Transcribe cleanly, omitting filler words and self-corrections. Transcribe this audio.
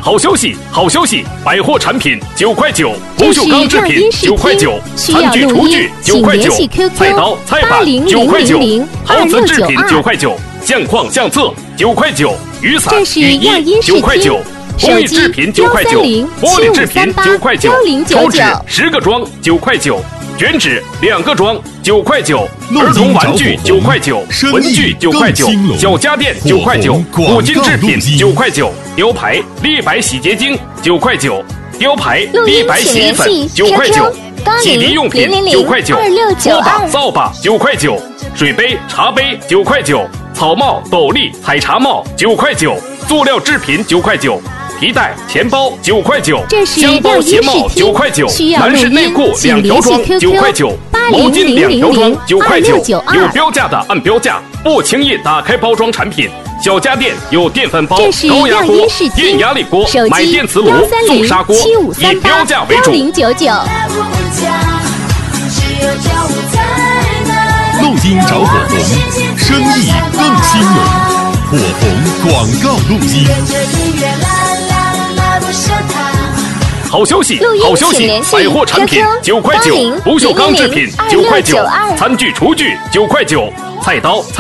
好消息，好消息！百货产品9块9，不锈钢制品9块9，餐具厨具9块9，菜刀菜板9块9，陶瓷制品9块9，相框相册9块9，雨伞雨衣9块9，工艺制品9块9，玻璃制品9块9，抽纸10个装9块9，卷纸2个装9块9，儿童玩具9块9，文具9块9，小家电9块9，五金制品9块9，雕牌立白洗洁精9块9，雕牌立白洗衣粉9块9，洗涤用品9块9，拖把扫把9块9，水杯茶杯9块9，草帽斗笠采茶帽9块9，塑料制品9块9。皮带、钱包9块9，箱包、鞋帽9块9，男士内裤2条装9块9，毛巾2条装9块9，有标价的按标价，不轻易打开包装产品。小家电有电饭煲、高压锅、电压力锅，买电磁炉送砂锅，以标价为主。 录音找火红，生意更兴隆。火红广告录音。 好消息，好消息！百货产品9块9，不锈钢制品9块9，餐具厨具9块9，菜刀。